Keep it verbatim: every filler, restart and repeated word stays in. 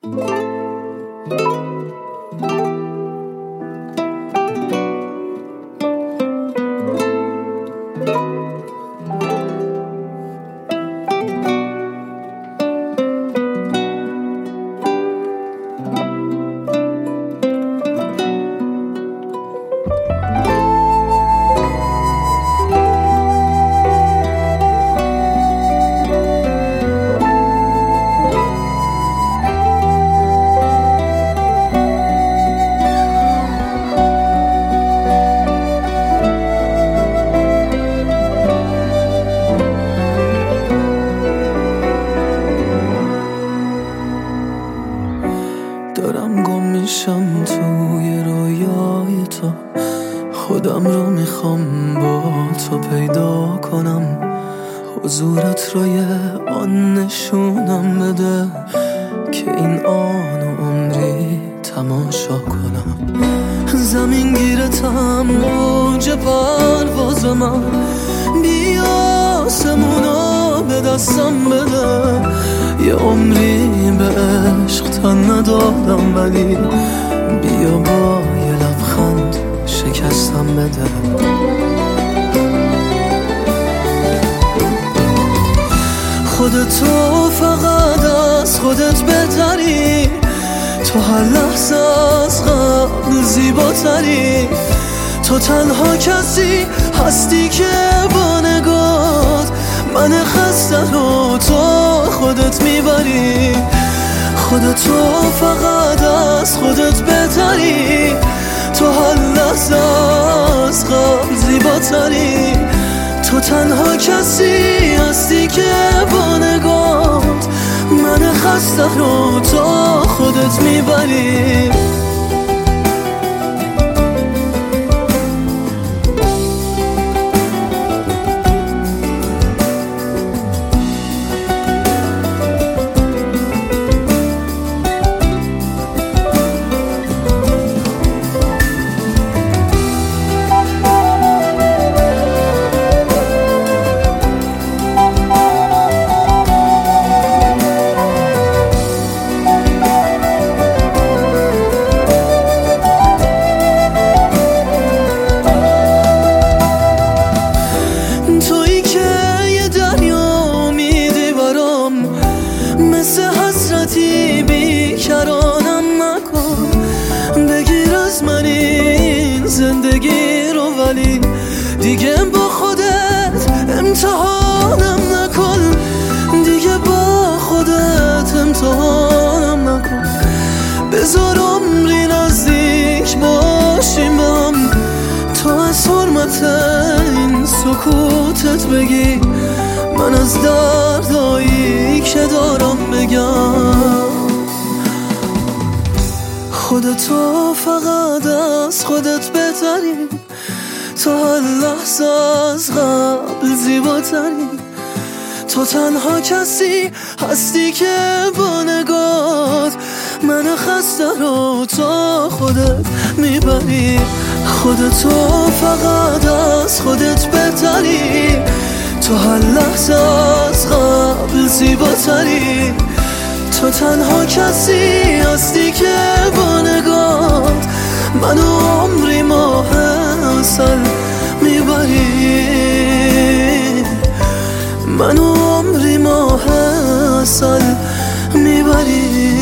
دارم گم میشم توی رویای تو، خودم رو میخوام با تو پیدا کنم، حضورت رو یه آن نشونم بده که این آن و عمری تماشا کنم. زمین گیرتم موج پرواز من، بیا آسمونو به دستم بده، یه عمری به عشق تن ندادم ولی بیا با یه لبخند شکستم بده. خودتو فقط از خودت بهتری، تو هر لحظه از قبل زیباتری، تو تنها کسی هستی که با نگات من خسته رو تو خودت میبری. خودتو فقط از خودت بهتری، تو هر لحظه از قبل زیباتری، تو تنها کسی هستی که با نگات من خسته رو تو خودت میبری. بیکرانم نکن، بگیر از من این زندگی رو ولی دیگه با خودت امتحانم نکن، دیگه با خودت امتحانم نکن. بذار عمری نزدیک باشیم به هم، تو از حرمت این سکوتت بگی، من از دردایی که دارم بگم. خودتو فقط از خودت بهتری، تو هر لحظه از قبل زیباتری، تو تنها کسی هستی که با نگات من خسته رو تو خودت میبری. خودتو فقط از خودت بهتری، تو هر لحظه از قبل زیباتری، تو تنها کسی هستی که با نگات منو عمری ماه عسل میبری، منو عمری ماه عسل میبری.